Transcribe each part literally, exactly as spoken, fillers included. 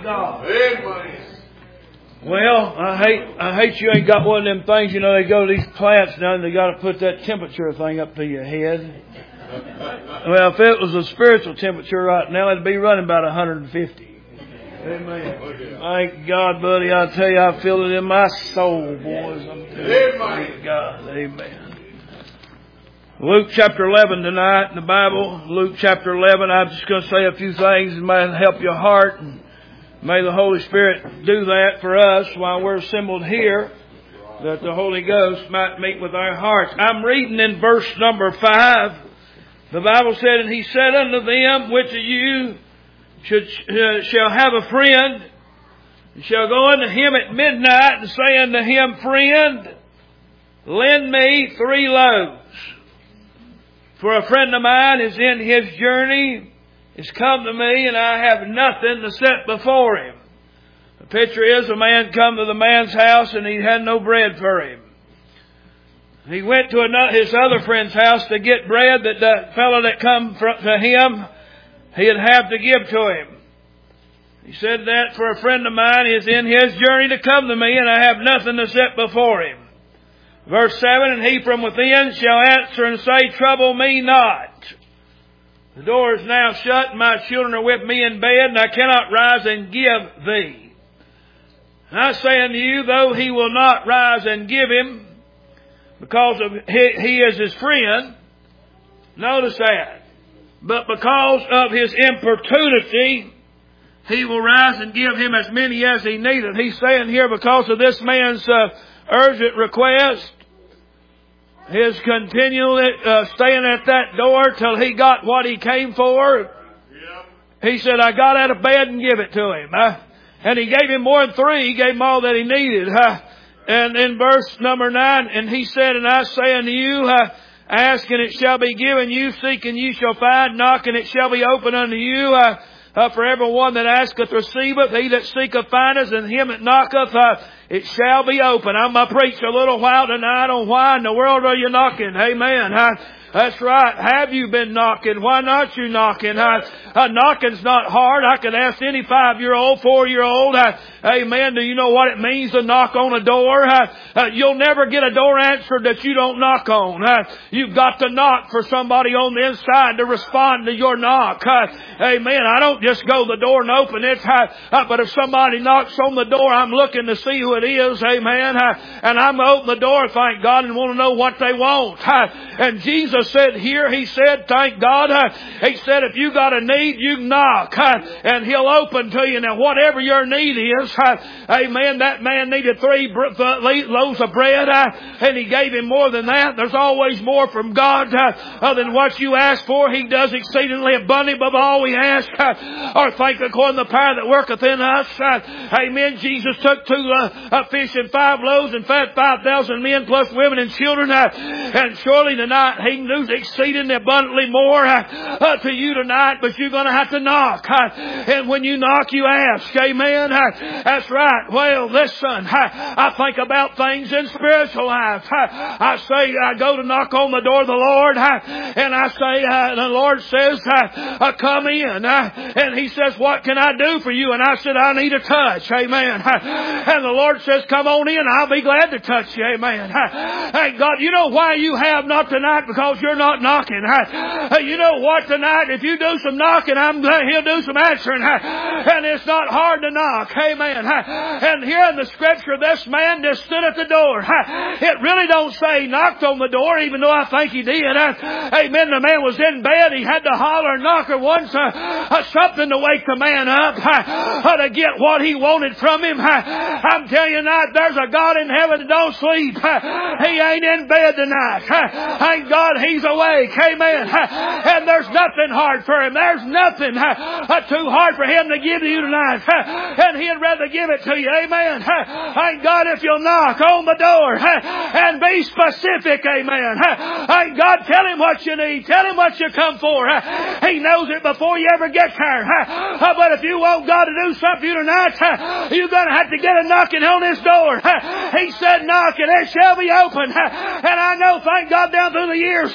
God. Amen. Well, I hate I hate you ain't got one of them things, you know, they go to these plants now and they got to put that temperature thing up to your head. Well, if it was a spiritual temperature right now, it'd be running about one hundred fifty. Amen. Thank God, buddy. I tell you, I feel it in my soul, boys. I'm telling you. Thank God. Amen. Luke chapter eleven tonight in the Bible. Luke chapter eleven. I'm just going to say a few things that might help your heart. And may the Holy Spirit do that for us while we're assembled here, that the Holy Ghost might meet with our hearts. I'm reading in verse number five. The Bible said, and he said unto them, which of you should, uh, shall have a friend, and shall go unto him at midnight, and say unto him, Friend, lend me three loaves. For a friend of mine is in his journey, is come to me, and I have nothing to set before him. The picture is a man come to the man's house, and he had no bread for him. He went to another, his other friend's house to get bread that the fellow that come to him, he'd have to give to him. He said that for a friend of mine is in his journey to come to me, and I have nothing to set before him. Verse seven, and he from within shall answer and say, Trouble me not. The door is now shut, and my children are with me in bed, and I cannot rise and give thee. And I say unto you, though he will not rise and give him, because of he, he is his friend. Notice that. But because of his importunity, he will rise and give him as many as he needeth. He's saying here, because of this man's uh, urgent request, his continually uh, staying at that door till he got what he came for. He said, I got out of bed and give it to him. Uh, and he gave him more than three. He gave him all that he needed. Uh, And in verse number nine, and he said, And I say unto you, uh, ask and it shall be given you, seek and you shall find, knock and it shall be opened unto you. Uh, uh, for every one that asketh receiveth, he that seeketh findeth, and him that knocketh, uh, it shall be open. I'm going to preach a little while tonight on why in the world are you knocking. Amen. Uh, That's right. Have you been knocking? Why not you knocking? Uh, uh, knocking's not hard. I could ask any five-year-old, four-year-old, uh, amen, do you know what it means to knock on a door? Uh, uh, you'll never get a door answered that you don't knock on. Uh, you've got to knock for somebody on the inside to respond to your knock. Uh, amen. I don't just go to the door and open it, uh, uh, but if somebody knocks on the door, I'm looking to see who it is, amen, uh, and I'm going to open the door, thank God, and want to know what they want. Uh, and Jesus said here, he said, thank God, uh, he said, if you got a need, you can knock, uh, and he'll open to you. Now, whatever your need is, uh, amen, that man needed three br- loaves of bread, uh, and he gave him more than that. There's always more from God uh, uh, than what you ask for. He does exceedingly abundantly above all we ask, uh, or think according to the power that worketh in us. Uh, amen. Jesus took two uh, uh, fish and five loaves and fed five thousand men plus women and children, uh, and surely tonight he knew exceedingly abundantly more uh, uh, to you tonight, but you're going to have to knock. Uh, and when you knock, you ask. Amen. Uh, that's right. Well, listen, uh, I think about things in spiritual life. Uh, I say, I go to knock on the door of the Lord, uh, and I say, uh, the Lord says, uh, uh, come in. Uh, and He says, what can I do for you? And I said, I need a touch. Amen. Uh, and the Lord says, come on in. I'll be glad to touch you. Amen. Uh, thank God. You know why you have not tonight? Because you're not knocking. Uh, you know what tonight? If you do some knocking, I'm glad He'll do some answering. Uh, and it's not hard to knock. Amen. Uh, and here in the scripture, this man just stood at the door. Uh, it really don't say he knocked on the door, even though I think he did. Uh, amen. The man was in bed. He had to holler and knock her once. Uh, uh, something to wake the man up. Uh, uh, to get what he wanted from him. Uh, I'm telling you tonight, there's a God in heaven that don't sleep. Uh, he ain't in bed tonight. Uh, thank God He's awake. Amen. And there's nothing hard for Him. There's nothing uh, too hard for Him to give to you tonight. Uh, and He'd rather give it to you. Amen. Uh, thank God if you'll knock on the door uh, and be specific. Amen. Uh, thank God, tell Him what you need. Tell Him what you come for. Uh, he knows it before you ever get there. Uh, but if you want God to do something for you tonight, uh, you're going to have to get a knocking on this door. Uh, he said, knock and it shall be open. Uh, and I know, thank God, down through the years,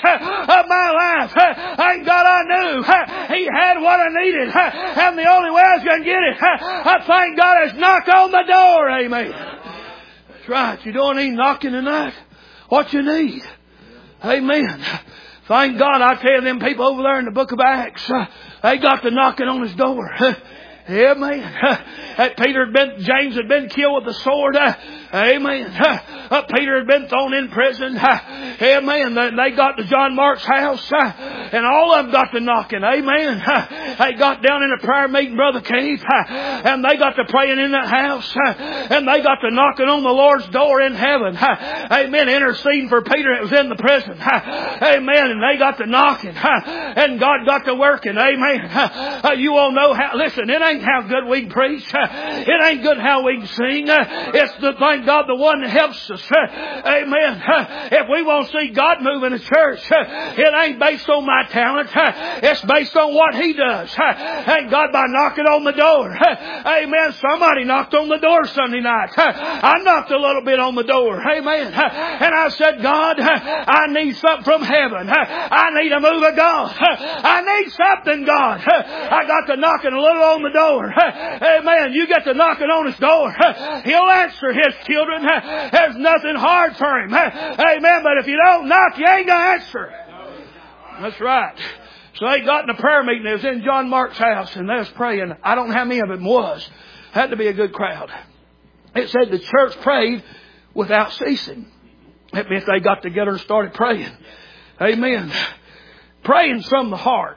of my life. Thank God I knew He had what I needed. And the only way I was going to get it, I thank God, is knock on the door. Amen. That's right. You don't need knocking tonight. What you need. Amen. Thank God, I tell you, them people over there in the book of Acts, they got to knocking on His door. Amen. That Peter had been, James had been killed with the sword. Amen. Peter had been thrown in prison. Amen. They got to John Mark's house, and all of them got to knocking. Amen. They got down in a prayer meeting, Brother Keith, and they got to praying in that house, and they got to knocking on the Lord's door in heaven. Amen. Interceding for Peter that was in the prison. Amen. And they got to knocking, and God got to working. Amen. You all know how. Listen, it ain't how good we can preach. It ain't good how we can sing. It's the, thank God, the one that helps us. Amen. If we want to see God move in the church, it ain't based on my talent. It's based on what He does. Thank God, by knocking on the door. Amen. Somebody knocked on the door Sunday night. I knocked a little bit on the door. Amen. And I said, God, I need something from heaven. I need a move of God. I need something, God. I got to knocking a little on the door. Amen. You get to knocking on His door. He'll answer His children. There's nothing hard for Him. Amen. But if you don't knock, you ain't going to answer. That's right. So they got in a prayer meeting. It was in John Mark's house, and they was praying. I don't know how many of them was. Had to be a good crowd. It said the church prayed without ceasing. That means they got together and started praying. Amen. Praying from the heart.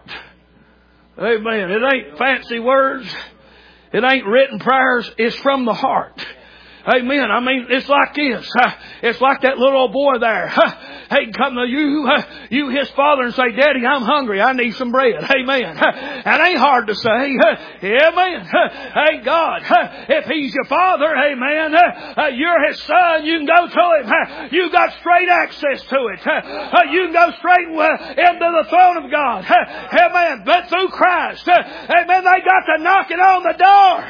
Amen. It ain't fancy words. It ain't written prayers. It's from the heart. Amen. I mean, it's like this. It's like that little old boy there. He can come to you, you his father, and say, Daddy, I'm hungry. I need some bread. Amen. That ain't hard to say. Amen. Thank God. If He's your father, amen, you're His son, you can go to Him. You got straight access to it. You can go straight into the throne of God. Amen. But through Christ, amen, they got to knocking on the door.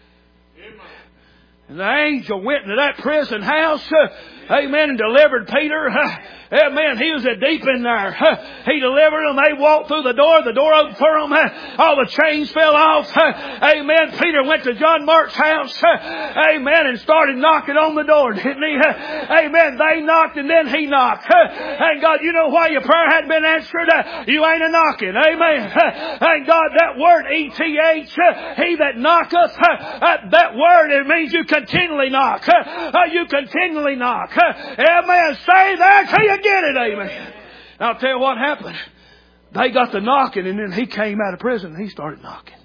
And the angel went into that prison house, uh, amen, and delivered Peter. Uh, amen. He was a deep in there. Uh, he delivered them. They walked through the door. The door opened for them. Uh, all the chains fell off. Uh, amen. Peter went to John Mark's house. Uh, amen. And started knocking on the door, didn't he? Uh, amen. They knocked and then he knocked. Uh, thank God, you know why your prayer hadn't been answered? Uh, you ain't a knocking. Amen. Uh, thank God, that word E T H, uh, he that knocketh, uh, uh, that word, it means you continually knock. Uh, you continually knock. Uh, amen. Stay there till you get it. Amen. Now I'll tell you what happened. They got to knocking, and then he came out of prison and he started knocking.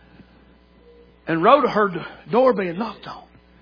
And Rhoda heard the door being knocked on.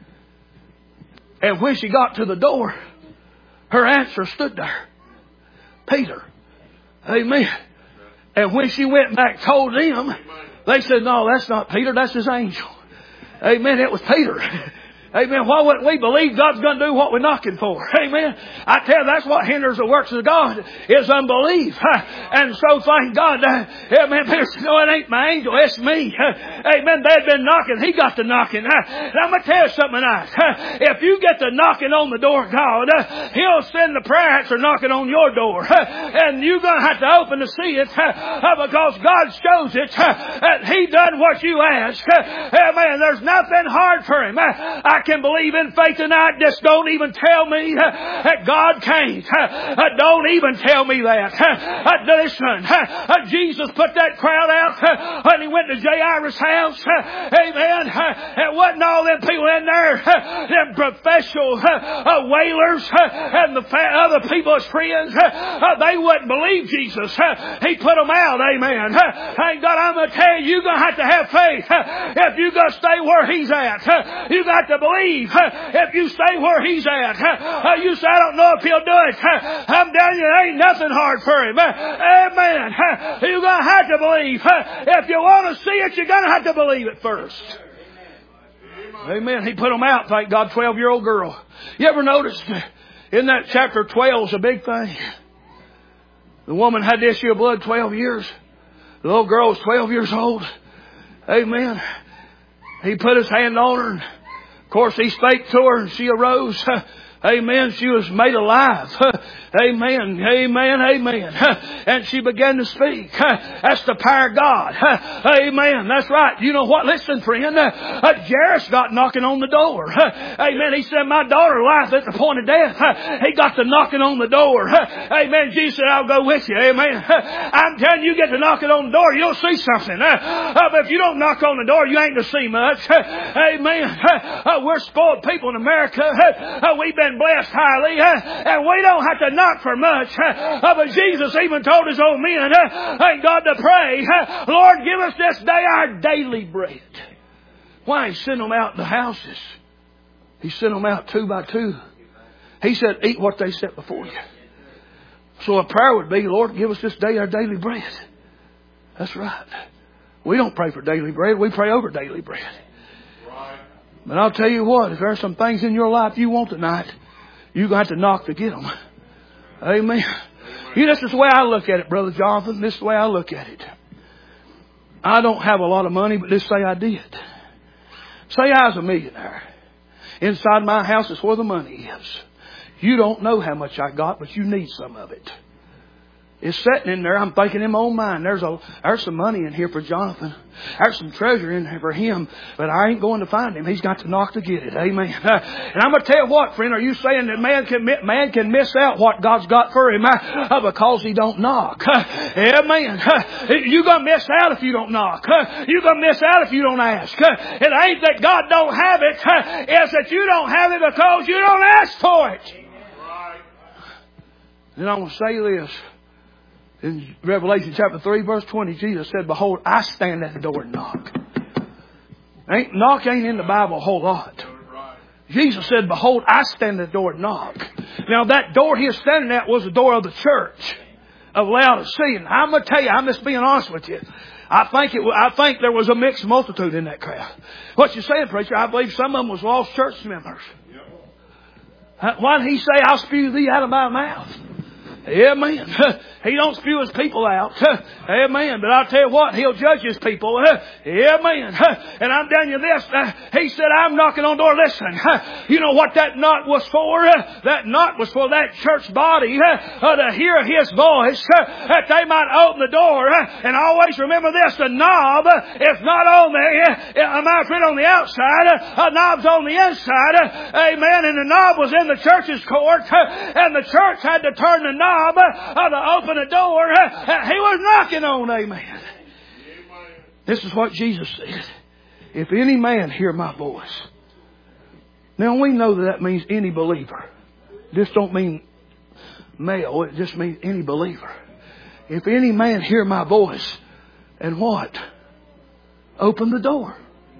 And when she got to the door, her answer stood there. Peter. Amen. And when she went back told them, they said, no, that's not Peter, that's his angel. Amen. It was Peter. Amen. Why wouldn't we believe God's going to do what we're knocking for? Amen. I tell you, that's what hinders the works of God, is unbelief. And so thank God. Amen. Peter said, no, it ain't my angel, it's me. Amen. They'd been knocking. He got to knocking. Now I'm going to tell you something tonight. If you get to knocking on the door of God, He'll send the prayer answer knocking on your door. And you're going to have to open to see it, because God shows it that He done what you asked. Amen. There's nothing hard for Him. I can believe in faith tonight. Just don't even tell me that God can't. Don't even tell me that. Listen, Jesus put that crowd out when He went to Jairus' house. Amen. It wasn't all them people in there, them professional wailers and the other people's friends. They wouldn't believe Jesus. He put them out. Amen. Thank God, I'm going to tell you, you're going to have to have faith. If you're going to stay where He's at, you got to believe. If you stay where He's at, you say, I don't know if He'll do it. I'm telling you, there ain't nothing hard for Him. Amen. You're going to have to believe. If you want to see it, you're going to have to believe it first. Amen. He put them out, thank God, twelve-year-old girl. You ever noticed in that chapter twelve is a big thing? The woman had the issue of blood twelve years. The little girl was twelve years old. Amen. He put His hand on her, and of course, He spake to her and she arose. Amen. She was made alive. Amen. Amen. Amen. And she began to speak. That's the power of God. Amen. That's right. You know what? Listen, friend. Jairus got knocking on the door. Amen. He said, my daughter lieth at the point of death. He got to knocking on the door. Amen. Jesus said, I'll go with you. Amen. I'm telling you, you get to knocking on the door, you'll see something. But if you don't knock on the door, you ain't to see much. Amen. We're spoiled people in America. We've been blessed highly. And we don't have to knock for much. But Jesus even told his old men, thank God, to pray, Lord, give us this day our daily bread. Why? He sent them out in the houses. He sent them out two by two. He said, eat what they set before you. So a prayer would be, Lord, give us this day our daily bread. That's right. We don't pray for daily bread. We pray over daily bread. But I'll tell you what, if there's some things in your life you want tonight, you're going to have to knock to get them. Amen. You know, this is the way I look at it, Brother Jonathan. This is the way I look at it. I don't have a lot of money, but let's say I did. Say I was a millionaire. Inside my house is where the money is. You don't know how much I got, but you need some of it. It's sitting in there. I'm thinking in my own mind, there's a there's some money in here for Jonathan. There's some treasure in here for him, but I ain't going to find him. He's got to knock to get it. Amen. Uh, and I'm going to tell you what, friend, are you saying that man can man can miss out what God's got for him uh, because he don't knock? Uh, amen. Uh, you're going to miss out if you don't knock. Uh, you're going to miss out if you don't ask. Uh, it ain't that God don't have it. Uh, it's that you don't have it because you don't ask for it. Then I'm going to say this. In Revelation chapter three, verse twenty, Jesus said, behold, I stand at the door and knock. Ain't, knock ain't in the Bible a whole lot. Jesus said, behold, I stand at the door and knock. Now that door he was standing at was the door of the church of Laodicea. And I'm going to tell you, I'm just being honest with you. I think it. I think there was a mixed multitude in that crowd. What you saying, preacher? I believe some of them was lost church members. Why did he say, I'll spew thee out of my mouth? Amen. He don't spew his people out. Amen. But I'll tell you what, he'll judge his people. Amen. And I'm telling you this. He said, I'm knocking on the door. Listen, you know what that knock was for? That knock was for that church body to hear his voice, that they might open the door. And always remember this, the knob is not on the, my friend, on the outside. A knob's on the inside. Amen. And the knob was in the church's court. And the church had to turn the knob to open the door. He was knocking on. Amen. This is what Jesus said. If any man hear my voice. Now we know that that means any believer. This don't mean male. It just means any believer. If any man hear my voice and what? Open the door.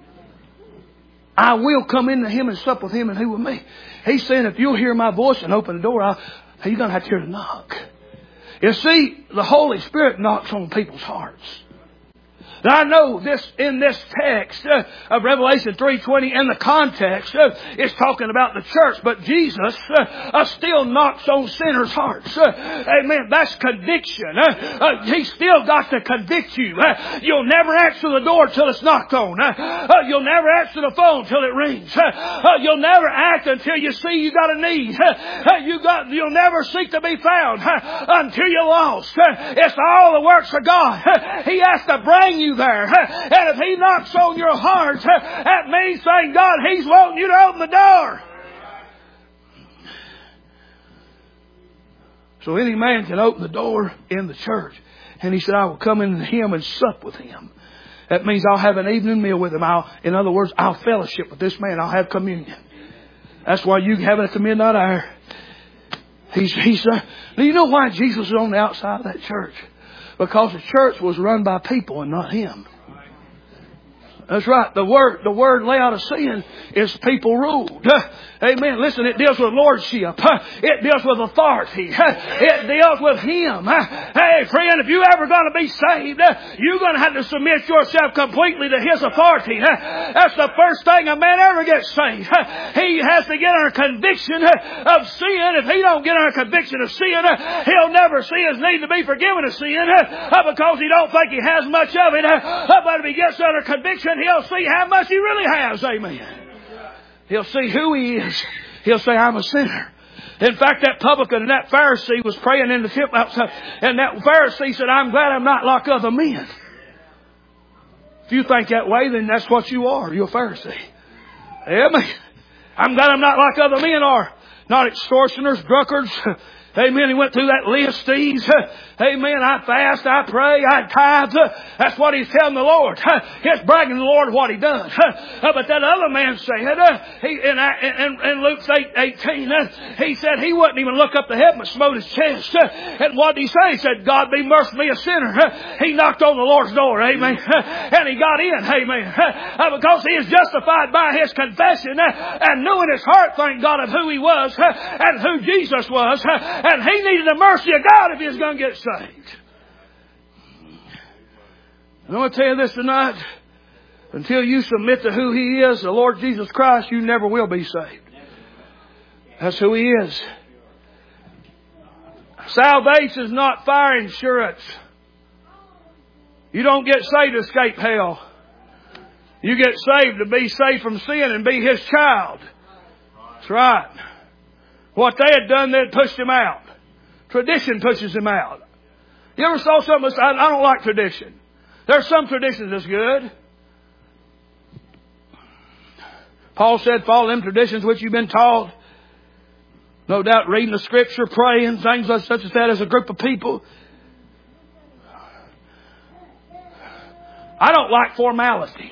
I will come into him and sup with him and he with me. He's saying if you'll hear my voice and open the door, I'll, you're going to have to hear the knock. You see, the Holy Spirit knocks on people's hearts. Now I know this in this text uh, of Revelation three twenty, in the context, uh, it's talking about the church, but Jesus uh, uh, still knocks on sinners' hearts. Uh, amen. That's conviction. Uh, uh, he's still got to convict you. Uh, you'll never answer the door till it's knocked on. Uh, uh, you'll never answer the phone till it rings. Uh, uh, you'll never act until you see you got a need. Uh, uh, you got. You'll never seek to be found uh, until you're lost. Uh, it's all the works of God. Uh, he has to bring you there. And if he knocks on your heart, that means, thank God, he's wanting you to open the door. So any man can open the door in the church. And he said, I will come into him and sup with him. That means I'll have an evening meal with him. I'll, in other words, I'll fellowship with this man. I'll have communion. That's why you having a midnight hour. He's, he's, uh, do you know why Jesus was on the outside of that church? Because the church was run by people and not him. That's right. The word, the word Laodicean is people ruled. Amen. Listen, it deals with lordship. It deals with authority. It deals with him. Hey, friend, if you're ever going to be saved, you're going to have to submit yourself completely to his authority. That's the first thing a man ever gets saved. He has to get under conviction of sin. If he don't get under conviction of sin, he'll never see his need to be forgiven of sin because he don't think he has much of it. But if he gets under conviction, he'll see how much he really has. Amen. He'll see who he is. He'll say, I'm a sinner. In fact, that publican and that Pharisee was praying in the temple outside. And that Pharisee said, I'm glad I'm not like other men. If you think that way, then that's what you are. You're a Pharisee. Amen. I'm glad I'm not like other men are. Not extortioners, drunkards. Amen. He went through that list. These. Amen. I fast. I pray. I tithe. That's what he's telling the Lord. He's bragging the Lord what he done. But that other man said, he, in, in, in Luke eight eighteen, he said he wouldn't even look up to heaven but smote his chest. And what did he say? He said, God be merciful me a sinner. He knocked on the Lord's door. Amen. And he got in. Amen. Because he is justified by his confession and knew in his heart, thank God, of who he was and who Jesus was. And he needed the mercy of God if he was going to get saved. I'm going to tell you this tonight. Until you submit to who he is, the Lord Jesus Christ, you never will be saved. That's who he is. Salvation is not fire insurance. You don't get saved to escape hell. You get saved to be saved from sin and be his child. That's right. What they had done, they had pushed him out. Tradition pushes him out. You ever saw something? I don't like tradition. There's some traditions that's good. Paul said, follow them traditions which you've been taught. No doubt reading the Scripture, praying, things such as that as a group of people. I don't like formality.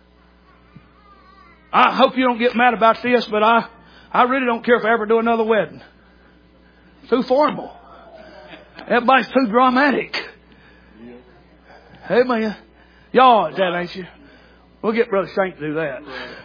I hope you don't get mad about this, but I, I really don't care if I ever do another wedding. It's too formal. Everybody's too dramatic. Amen. Y'all at that, ain't you? We'll get Brother Shank to do that.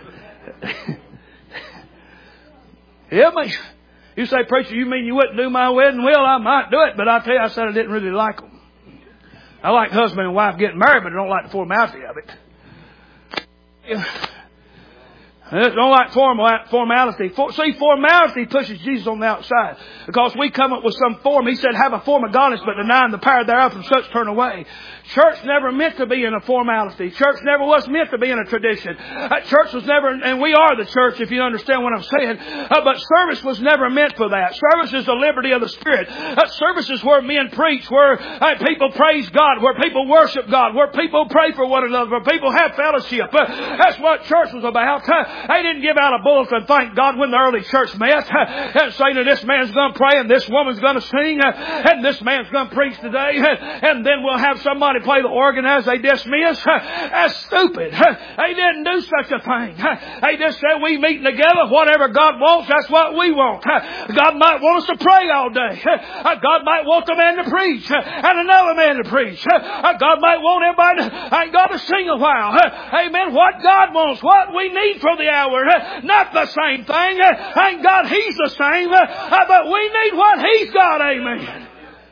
Amen. You say, preacher, you mean you wouldn't do my wedding? Well, I might do it, but I tell you, I said I didn't really like them. I like husband and wife getting married, but I don't like the formality of it. Yeah. I don't like formality. See, formality pushes Jesus on the outside. Because we come up with some form. He said, have a form of godliness, but denying the power thereof, from such turn away. Church never meant to be in a formality. Church never was meant to be in a tradition. Uh, church was never, and we are the church, if you understand what I'm saying. Uh, but service was never meant for that. Service is the liberty of the Spirit. Uh, service is where men preach, where uh, people praise God, where people worship God, where people pray for one another, where people have fellowship. Uh, that's what church was about. Uh, They didn't give out a bulletin, thank God, when the early church met and say that this man's going to pray and this woman's going to sing and this man's going to preach today and then we'll have somebody play the organ as they dismiss. That's stupid. They didn't do such a thing. They just said we meet together. Whatever God wants, that's what we want. God might want us to pray all day. God might want the man to preach and another man to preach. God might want everybody to, ain't got to sing a while. Amen. What God wants, what we need for the hour. Not the same thing. Thank God He's the same. But we need what He's got. Amen.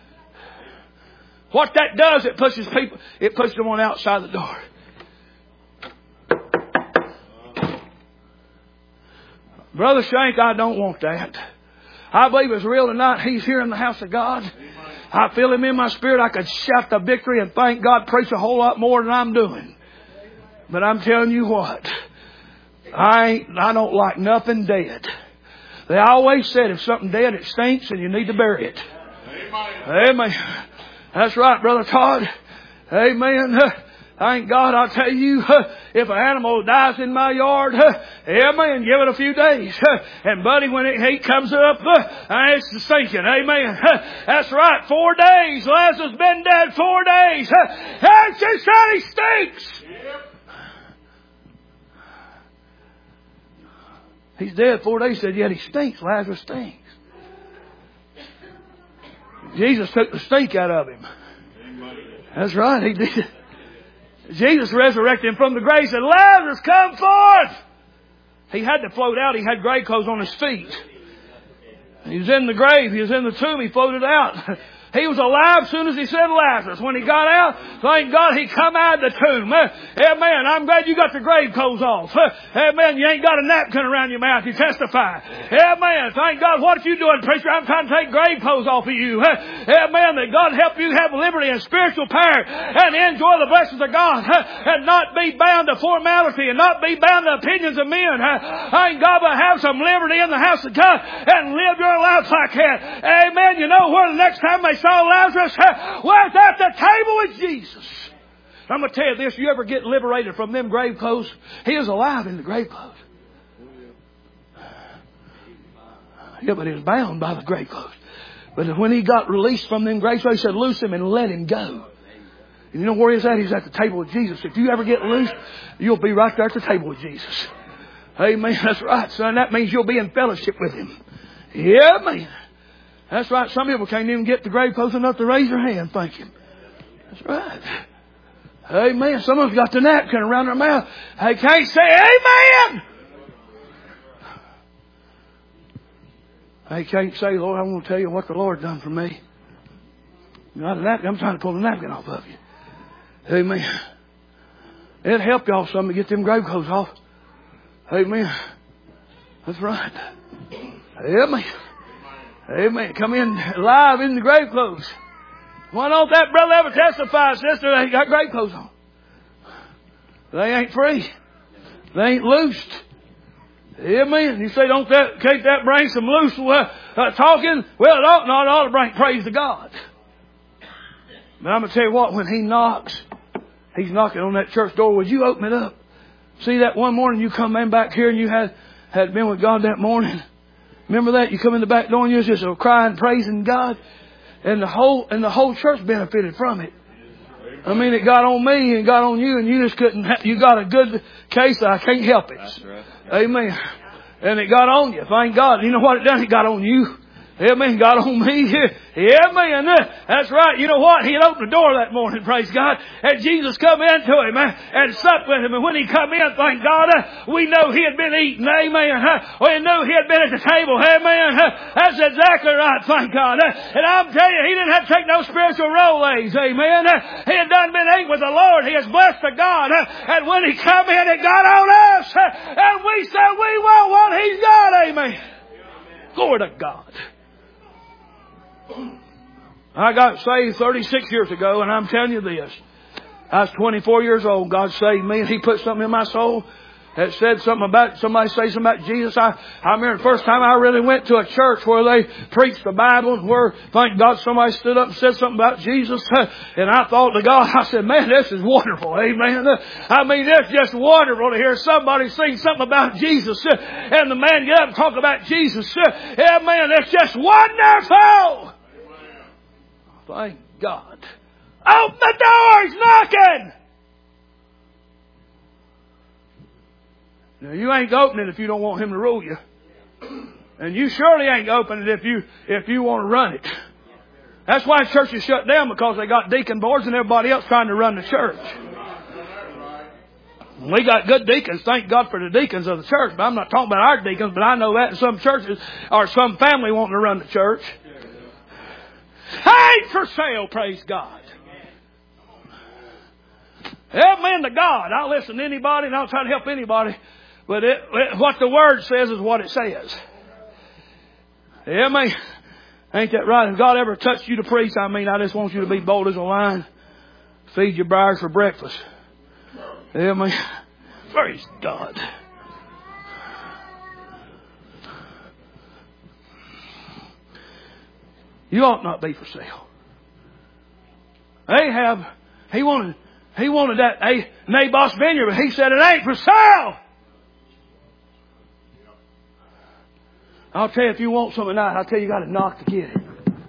What that does, it pushes people, it pushes them on the outside of the door. Brother Shank, I don't want that. I believe it's real tonight. He's here in the house of God. I feel Him in my spirit. I could shout the victory and thank God, preach a whole lot more than I'm doing. But I'm telling you what. I ain't, I don't like nothing dead. They always said if something dead, it stinks and you need to bury it. Amen. Amen. That's right, Brother Todd. Amen. Thank God, I'll tell you, if an animal dies in my yard, amen, give it a few days. And buddy, when it heat comes up, it's sinking. Amen. That's right. Four days. Lazarus has been dead four days. And she said he stinks. He's dead four days. He said, yet he stinks. Lazarus stinks. Jesus took the stink out of him. That's right. He did. Jesus resurrected him from the grave and said, Lazarus, come forth. He had to float out. He had grave clothes on his feet. He was in the grave. He was in the tomb. He floated out. He was alive as soon as he said Lazarus. When he got out, thank God he come out of the tomb. Amen. I'm glad you got the grave clothes off. Amen. You ain't got a napkin around your mouth. You testify. Amen. Thank God. What you doing, preacher? I'm trying to take grave clothes off of you. Amen. That God help you have liberty and spiritual power and enjoy the blessings of God and not be bound to formality and not be bound to opinions of men. Thank God, but have some liberty in the house of God and live your life like that. Amen. You know where the next time they saw Lazarus was at the table with Jesus. I'm going to tell you this. You ever get liberated from them grave clothes? He is alive in the grave clothes. Yeah, but he was bound by the grave clothes. But when he got released from them grave clothes, he said, loose him and let him go. And you know where he's at? He's at the table with Jesus. If you ever get loose, you'll be right there at the table with Jesus. Amen. That's right, son. That means you'll be in fellowship with him. Yeah, man. That's right. Some people can't even get the grave close enough to raise their hand. Thank you. That's right. Amen. Some of them got the napkin around their mouth. They can't say amen. They can't say, Lord, I want to tell you what the Lord done for me. Not a napkin. I'm trying to pull the napkin off of you. Amen. It'll help y'all some to get them grave clothes off. Amen. That's right. Amen. Amen. Come in live in the grave clothes. Why don't that brother ever testify, sister, they got grave clothes on? They ain't free. They ain't loosed. Amen. You say, don't that, can't that bring some loose uh, uh, talking? Well, it ought not, it ought to bring praise to God. But I'm going to tell you what, when he knocks, he's knocking on that church door. Would you open it up? See that one morning you come in back here and you had, had been with God that morning? Remember that? You come in the back door and you was just crying, praising God. And the whole, and the whole church benefited from it. I mean, it got on me and got on you and you just couldn't, you got a good case. I can't help it. That's right. Amen. And it got on you. Thank God. You know what it done? It got on you. Amen. Got on me. Amen. That's right. You know what? He had opened the door that morning, praise God. And Jesus come into him and supped with him. And when he come in, thank God, we know he had been eating. Amen. We knew he had been at the table. Amen. That's exactly right. Thank God. And I'm telling you, he didn't have to take no spiritual Rolaids. Amen. He had done been ate with the Lord. He is blessed to God. And when he come in, it got on us. And we said, we want what he's got. Amen. Glory to God. I got saved thirty-six years ago, and I'm telling you this. I was twenty-four years old. God saved me, and he put something in my soul that said something about, somebody say something about Jesus. I, I remember the first time I really went to a church where they preached the Bible, and where, thank God, somebody stood up and said something about Jesus. And I thought to God, I said, man, this is wonderful. Amen. I mean, it's just wonderful to hear somebody sing something about Jesus. And the man get up and talk about Jesus. Amen. It's just wonderful. Thank God. Open the doors, knocking. Now you ain't opening it if you don't want him to rule you, and you surely ain't opening it if you if you want to run it. That's why churches shut down, because they got deacon boards and everybody else trying to run the church. We got good deacons. Thank God for the deacons of the church. But I'm not talking about our deacons. But I know that in some churches or some family wanting to run the church. I ain't for sale, praise God. Amen to God. I'll listen to anybody and I'll try to help anybody. But it, it, what the Word says is what it says. Amen. Ain't that right? If God ever touched you to preach, I mean, I just want you to be bold as a lion. Feed your briars for breakfast. Amen. Praise God. You ought not be for sale. Ahab, he wanted, he wanted that Naboth's vineyard, but he said it ain't for sale. I'll tell you, if you want something tonight, I'll tell you, you got to knock to get it.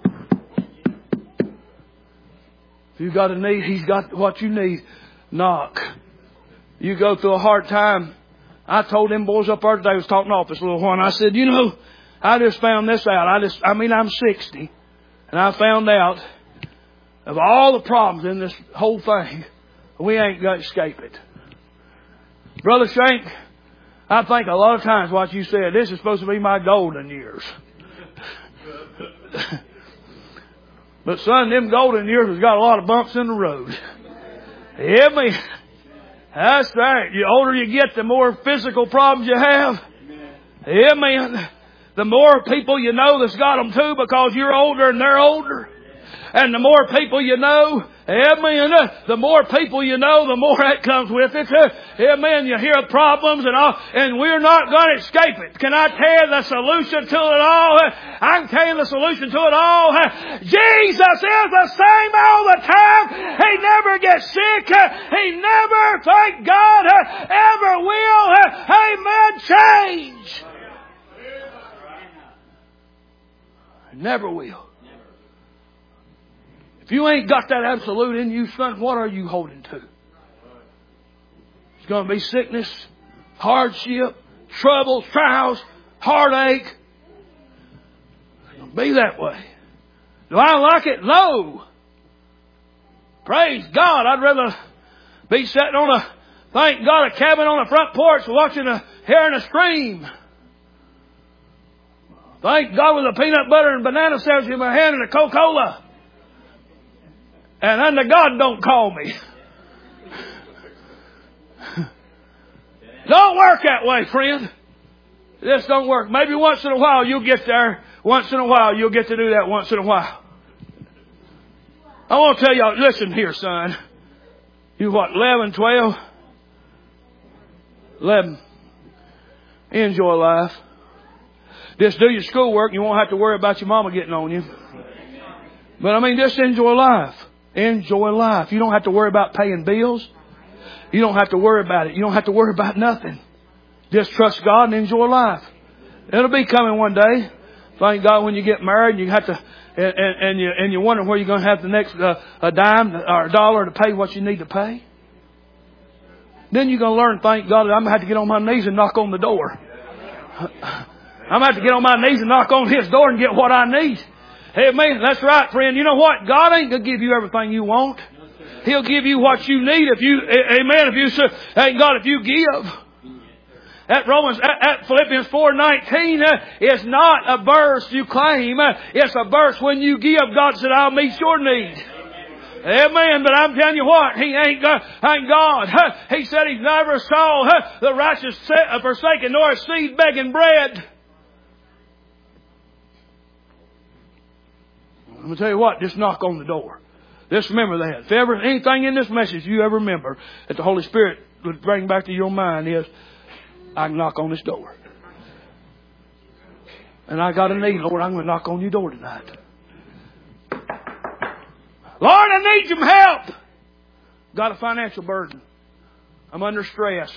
If you got a need, he's got what you need. Knock. You go through a hard time. I told them boys up there today, I was talking off this little while, and I said, you know, I just found this out. I just, I mean, I'm sixty. And I found out of all the problems in this whole thing, we ain't going to escape it. Brother Shank, I think a lot of times what you said, this is supposed to be my golden years. But son, them golden years has got a lot of bumps in the road. Amen. That's right. The older you get, the more physical problems you have. Amen. The more people you know that's got them too, because you're older and they're older. And the more people you know, amen, the more people you know, the more that comes with it. Amen. You hear problems and all, and we're not going to escape it. Can I tell you the solution to it all? I can tell you the solution to it all. Jesus is the same all the time. He never gets sick. He never, thank God, ever will, amen, change. Never will. If you ain't got that absolute in you, son, what are you holding to? It's going to be sickness, hardship, troubles, trials, heartache. It's going to be that way. Do I like it? No. Praise God. I'd rather be sitting on a, thank God, a cabin on the front porch watching a, hearing a stream. Thank God with a peanut butter and banana sandwich in my hand and a Coca-Cola. And under God don't call me. Don't work that way, friend. This don't work. Maybe once in a while you'll get there. Once in a while you'll get to do that once in a while. I want to tell y'all, listen here, son. You what, eleven, twelve? eleven. Enjoy life. Just do your schoolwork. You won't have to worry about your mama getting on you. But I mean, just enjoy life. Enjoy life. You don't have to worry about paying bills. You don't have to worry about it. You don't have to worry about nothing. Just trust God and enjoy life. It'll be coming one day. Thank God when you get married, you have to, and, and, and you and you wonder where you're going to have the next uh, a dime or a dollar to pay what you need to pay. Then you're going to learn. Thank God that I'm going to have to get on my knees and knock on the door. I'm going to have to get on my knees and knock on His door and get what I need. Amen. That's right, friend. You know what? God ain't going to give you everything you want. He'll give you what you need if you, amen, if you, thank God, if you give. At Romans, at, at Philippians four nineteen, uh, it's not a verse you claim. Uh, it's a verse when you give, God said, I'll meet your need. Amen. But I'm telling you what, He ain't God. Ain't God. Huh? He said He never saw huh, the righteous forsaken nor a seed begging bread. I'm going to tell you what, just knock on the door. Just remember that. If ever anything in this message you ever remember that the Holy Spirit would bring back to your mind is, I can knock on this door. And I got a need, Lord, I'm going to knock on your door tonight. Lord, I need some help. Got a financial burden. I'm under stress.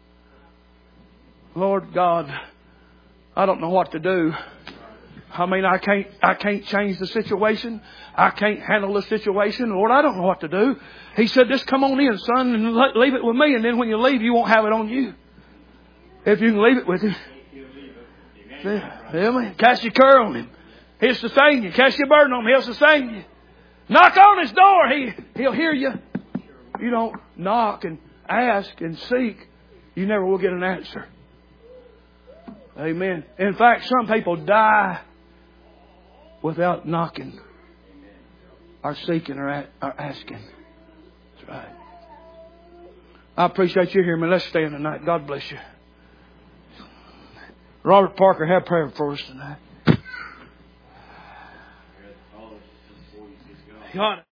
Lord God, I don't know what to do. I mean, I can't, I can't change the situation. I can't handle the situation. Lord, I don't know what to do. He said, just come on in, son, and leave it with me. And then when you leave, you won't have it on you. If you can leave it with Him. Amen. Cast your care on Him. He'll sustain you. Cast your burden on Him. He'll sustain you. Knock on His door. He, He'll hear you. You don't knock and ask and seek, you never will get an answer. Amen. In fact, some people die without knocking or seeking or, at, or asking. That's right. I appreciate you hearing me. Let's stand tonight. God bless you. Robert Parker, have prayer for us tonight. God.